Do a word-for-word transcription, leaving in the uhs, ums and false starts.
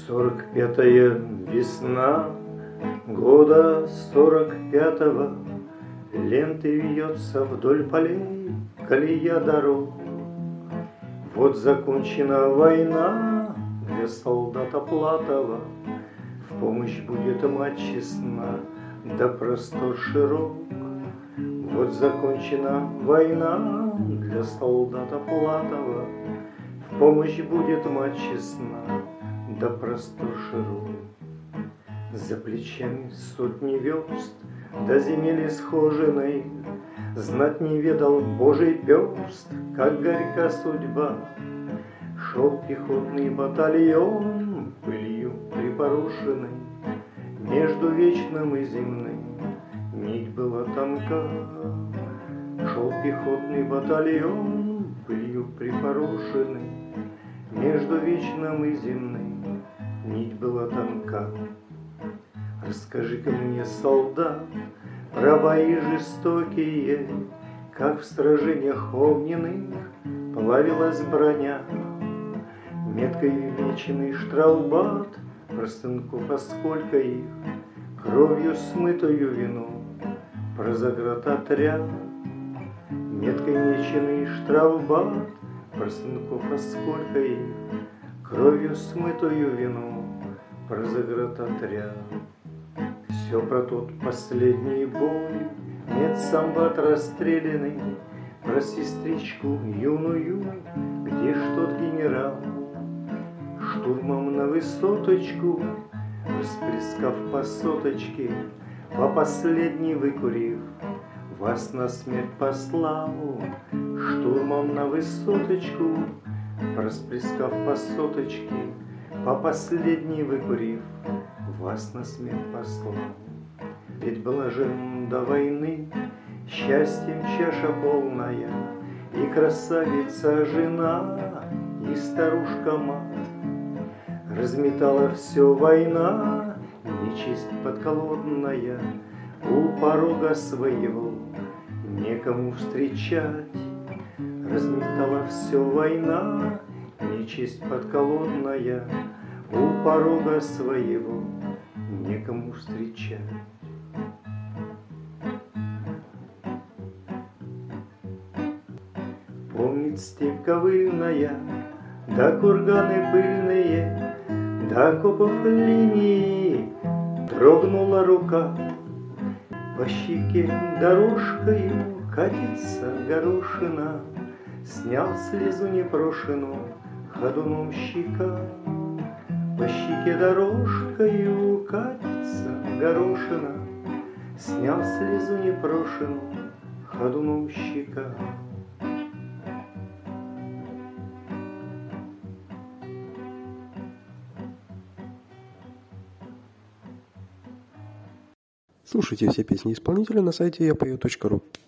Сорок пятая весна года сорок пятого, лентой вьется вдоль полей колея дорог. Вот закончена война для солдата Платова, в помощь будет мать честна, да простор широк. Вот закончена война для солдата Платова, в помощь будет мать честна, да простор широк. За плечами сотни верст до земли схоженной, знать не ведал Божий перст, как горька судьба. Шел пехотный батальон, пылью припорошенный, между вечным и земным нить была тонка. Шел пехотный батальон, пылью припорошенный, между вечным и земным нить была тонка. Расскажи-ка мне, солдат, про бои жестокие, как в сражениях огненных плавилась броня. Меткой меченый штраубат, про сынков, а сколько их, кровью смытую вину, про заградотряд. Меткой меченый штраубат, про сынков, а сколько их, кровью смытую вину, про заградотряд. Все про тот последний бой, медсамбат расстрелянный, про сестричку юную, где ж тот генерал? Штурмом на высоточку, расплескав по соточке, по последней выкурив, вас на смерть послал. Штурмом на высоточку, расплескав по соточке, по последней выкурив, вас на смерть послал. Ведь блажен до войны, счастьем чаша полная, и красавица жена, и старушка мать. Разметала все война, нечисть подколодная, у порога своего некому встречать. Разметала все война, нечисть подколодная, у порога своего некому встречать. Помнит степь ковыльная, да курганы пыльные, до окопов линии дрогнула рука. По щеке дорожкою катится горошина, снял слезу непрошену ходуном щека. По щеке дорожкою катится горошина, снял слезу непрошену ходуном щека. Слушайте все песни исполнителя на сайте я пою точка ру.